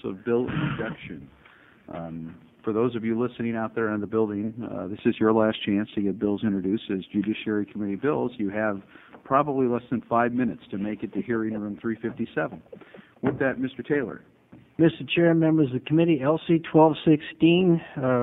of bill introduction. For those of you listening out there in the building, this is your last chance to get bills introduced as Judiciary Committee bills. You have probably less than 5 minutes to make it to hearing room 357. With that, Mr. Taylor. Mr. Chair, members of the committee, LC 1216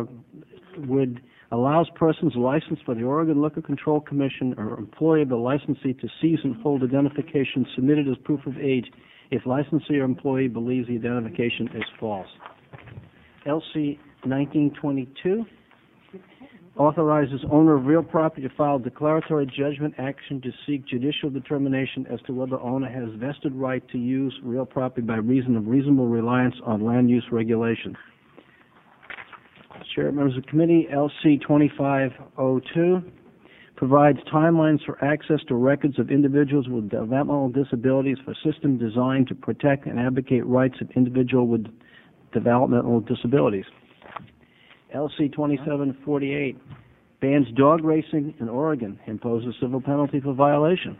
allows persons licensed by the Oregon Liquor Control Commission or employee of the licensee to seize and hold identification submitted as proof of age if licensee or employee believes the identification is false. LC 1922 authorizes owner of real property to file declaratory judgment action to seek judicial determination as to whether owner has vested right to use real property by reason of reasonable reliance on land use regulation. Chair, members of the committee, LC 2502 provides timelines for access to records of individuals with developmental disabilities for a system designed to protect and advocate rights of individuals with developmental disabilities. LC 2748 bans dog racing in Oregon, imposes civil penalty for violation.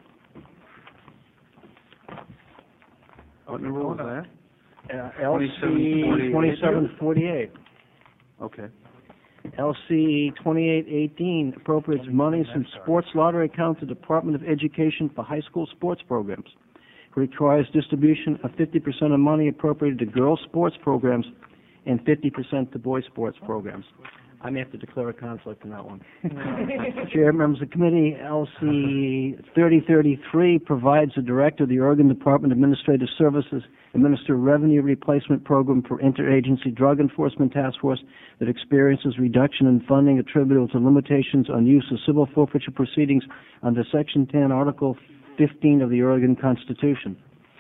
What number was that? LC 2748. Okay. LC 2818 appropriates monies from sports lottery account to Department of Education for high school sports programs. It requires distribution of 50% of money appropriated to girls' sports programs and 50% to boys' sports programs. I may have to declare a conflict in that one. Chair, members of the committee, LC 3033 provides the director of the Oregon Department of Administrative Services administer a revenue replacement program for interagency drug enforcement task force that experiences reduction in funding attributable to limitations on use of civil forfeiture proceedings under Section 10, Article 15 of the Oregon Constitution.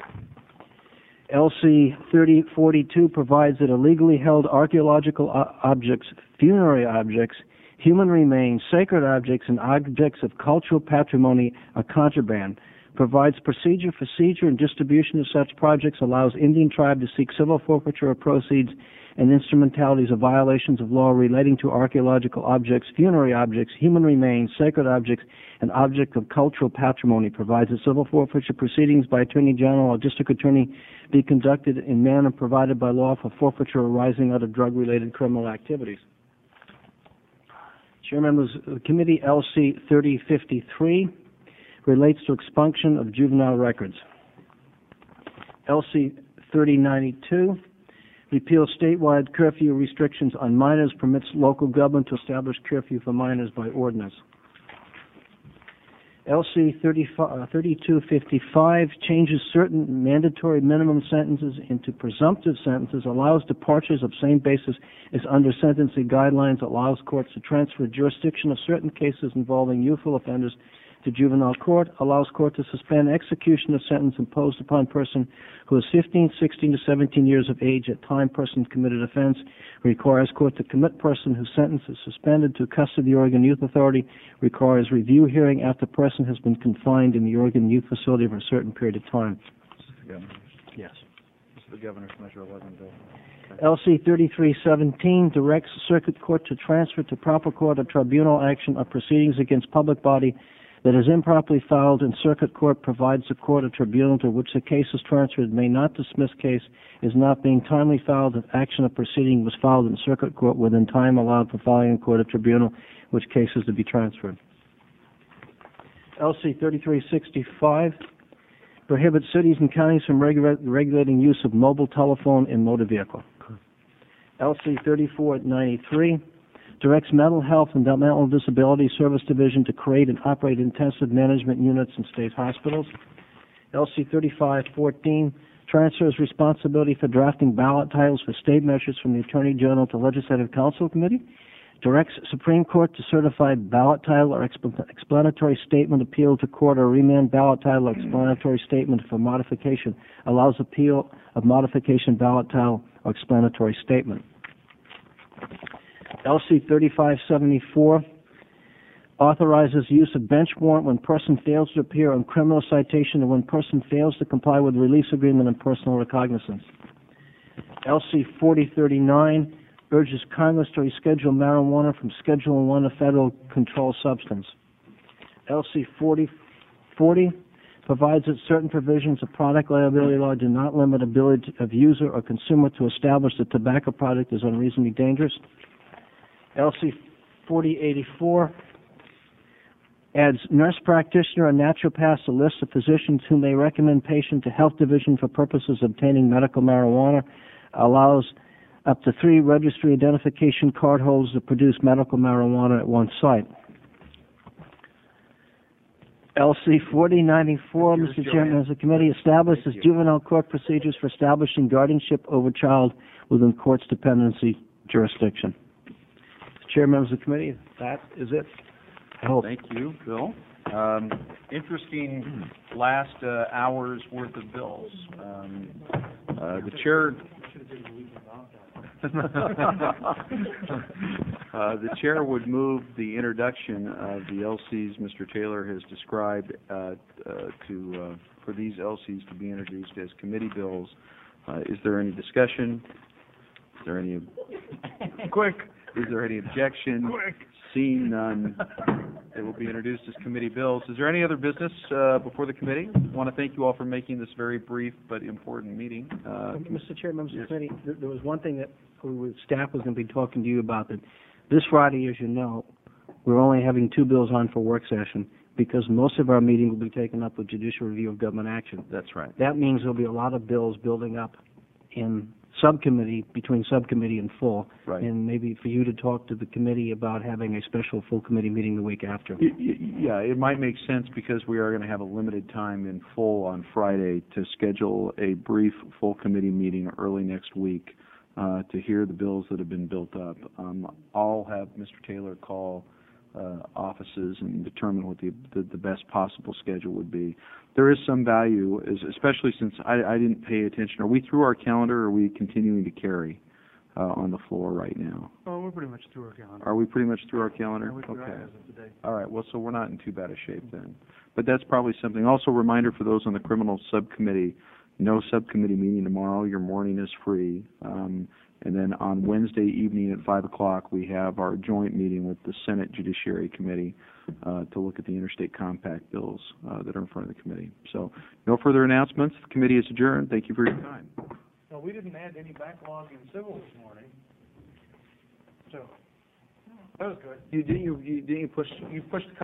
LC 3042 provides that illegally held archaeological objects, funerary objects, human remains, sacred objects, and objects of cultural patrimony are contraband, provides procedure for seizure and distribution of such projects, allows Indian tribe to seek civil forfeiture of proceeds and instrumentalities of violations of law relating to archaeological objects, funerary objects, human remains, sacred objects, and objects of cultural patrimony, provides that civil forfeiture proceedings by Attorney General or District Attorney be conducted in manner provided by law for forfeiture arising out of drug-related criminal activities. Chair, members of the committee, LC 3053 relates to expunction of juvenile records. LC 3092 repeals statewide curfew restrictions on minors, permits local government to establish curfew for minors by ordinance. LC 3255 changes certain mandatory minimum sentences into presumptive sentences, allows departures of same basis as under sentencing guidelines, allows courts to transfer jurisdiction of certain cases involving youthful offenders to juvenile court, allows court to suspend execution of sentence imposed upon person who is 15, 16 to 17 years of age at time person committed offense, requires court to commit person whose sentence is suspended to custody of the Oregon Youth Authority, requires review hearing after person has been confined in the Oregon Youth Facility for a certain period of time. Yes. This is the Governor's Measure 11 bill. LC 3317 directs circuit court to transfer to proper court or tribunal action of proceedings against public body that is improperly filed in circuit court, provides the court or tribunal to which the case is transferred may not dismiss case is not being timely filed if action of proceeding was filed in circuit court within time allowed for filing in court or tribunal, which case is to be transferred. LC 3365 prohibits cities and counties from regulating use of mobile telephone in motor vehicle. LC 3493 directs Mental Health and Mental Disability Service Division to create and operate intensive management units in state hospitals. LC 3514 transfers responsibility for drafting ballot titles for state measures from the Attorney General to Legislative Council Committee. Directs Supreme Court to certify ballot title or explanatory statement appeal to court or remand ballot title or explanatory statement for modification. Allows appeal of modification ballot title or explanatory statement. LC 3574 authorizes use of bench warrant when person fails to appear on criminal citation and when person fails to comply with release agreement and personal recognizance. LC 4039 urges Congress to reschedule marijuana from Schedule 1 of federal controlled substance. LC 4040 provides that certain provisions of product liability law do not limit ability of user or consumer to establish that tobacco product is unreasonably dangerous. LC 4084 adds nurse practitioner and naturopath to list of physicians who may recommend patient to health division for purposes of obtaining medical marijuana, allows up to 3 registry identification card holders to produce medical marijuana at one site. LC 4094, Mr. Chairman, as the committee establishes juvenile court procedures for establishing guardianship over child within court's dependency jurisdiction. Mr. Chair, members of the committee, that is it. I hope. Thank you, Bill. Interesting last hour's worth of bills. The chair... the chair would move the introduction of the LCs Mr. Taylor has described for these LCs to be introduced as committee bills. Is there any discussion? Is there any... Quick! Is there any objection? Quick! Seeing none, they will be introduced as committee bills. Is there any other business before the committee? I want to thank you all for making this very brief but important meeting. Mr. Chair, members of the committee, there was one thing that staff was going to be talking to you about, that this Friday, as you know, we're only having 2 bills on for work session because most of our meeting will be taken up with judicial review of government action. That's right. That means there'll be a lot of bills building up in subcommittee, between subcommittee and full, right. And maybe for you to talk to the committee about having a special full committee meeting the week after. Yeah, it might make sense because we are going to have a limited time in full on Friday to schedule a brief full committee meeting early next week to hear the bills that have been built up. I'll have Mr. Taylor call offices and determine what the best possible schedule would be. There is some value, especially since I didn't pay attention. Are we through our calendar, or are we continuing to carry on the floor right now? Oh, we're pretty much through our calendar. Are we pretty much through our calendar? Yeah, we're okay. as of today. All right. Well, so we're not in too bad a shape then. But that's probably something. Also, a reminder for those on the criminal subcommittee, no subcommittee meeting tomorrow. Your morning is free. And then on Wednesday evening at 5 o'clock, we have our joint meeting with the Senate Judiciary Committee to look at the interstate compact bills that are in front of the committee. So no further announcements. The committee is adjourned. Thank you for your time. No, we didn't add any backlog in civil this morning. So that was good. You pushed